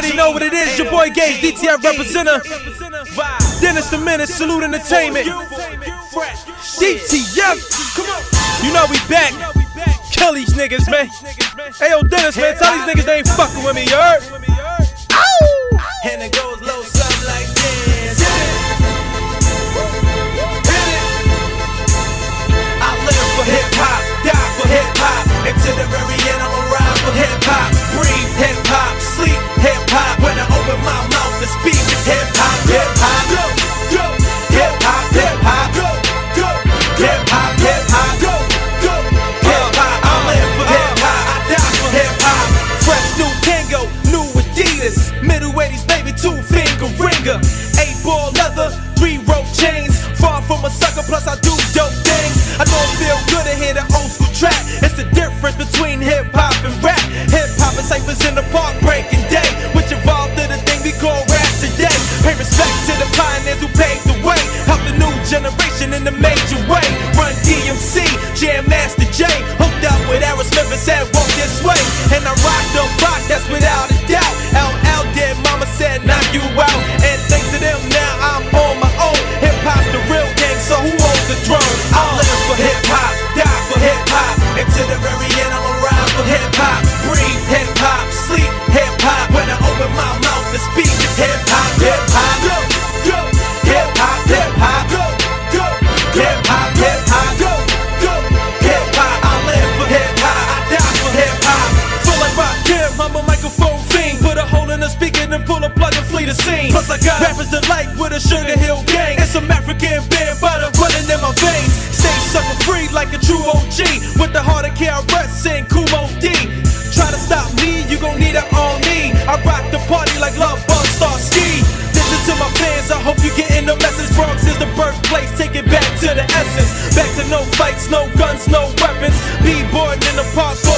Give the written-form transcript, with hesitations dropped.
already know what it is. Your boy Gage, DTF representative. Dennis the Menace, Salute Entertainment. DTF, come on. You know we back. Kill these niggas, man. Hey yo, Dennis, man, tell these niggas they ain't fucking with me, you heard? Ow! And it goes low, something like this. I live for hip hop, die for hip hop. Until the very end, I'm around for hip hop. Breathe hip hop, sleep hip hop. When I open my mouth to speak, it's hip hop, hip hop. Go, go, hip hop, hip hop. Go, go, hip hop, hip hop. Go, go, hip hop. I live for hip hop, I die for hip hop. Fresh new Kango, new Adidas, middle 80s baby, 2-finger ringer, 8-ball leather, 3-rope chains. Far from a sucker, plus I do dope things. I know it feel good to hear the old school track. It's the difference between hip hop and rap. Hip hop is safe as in the park breaking day, which evolved to the thing we call rap today. Pay respect to the pioneers who paved the way, help the new generation in a major way. Run DMC, Jam Master J, hooked up with Aerosmith and said walk this way. And I rock the rock, that's without a doubt. LL did, mama said knock you out. And thanks to them now I'm on my own. Hip hop the real gang, so who owns the throne? I live for hip hop, die for hip hop. Until the very end, I'm around for hip hop. Breathe hip hop, sleep hip hop. When I open my mouth to speak, it's hip hop, hip hop. Go, go, hip hop, hip hop. Go, go, hip hop, hip hop. Go, go, hip hop. I live for hip hop, I die for hip hop. Feel like Rakim, I'm a microphone fiend. Put a hole in the speaker and pull a plug and flee the scene. Plus I got rappers that like with a Sugar Hill gang and some African band butter running in my veins. Stay sucker free like a true OG with the heart of KRS and Kumo D. Try to stop me, you gon' need it on me. I rock the party like Love Bug Star Ski. Listen to my fans, I hope you getting the message. Bronx is the birthplace, take it back to the essence. Back to no fights, no guns, no weapons. Be born in the park.